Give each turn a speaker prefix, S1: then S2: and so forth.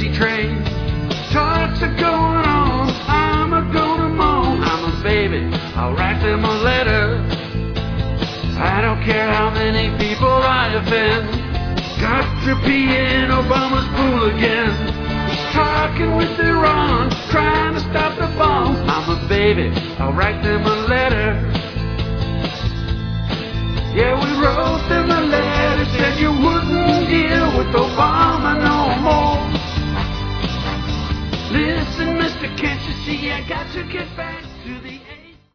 S1: crazy train. Talks are going on, I'm a gonna moan. I'm a baby, I'll write them a letter. I don't care how many people I offend. Got to pee in Obama's pool again. He's talking with Iran, trying to stop the bombs. I'm a baby, I'll write them a letter. Yeah, we wrote them a letter, said you wouldn't deal with Obama no more. Listen, mister, can't you see I got to get back?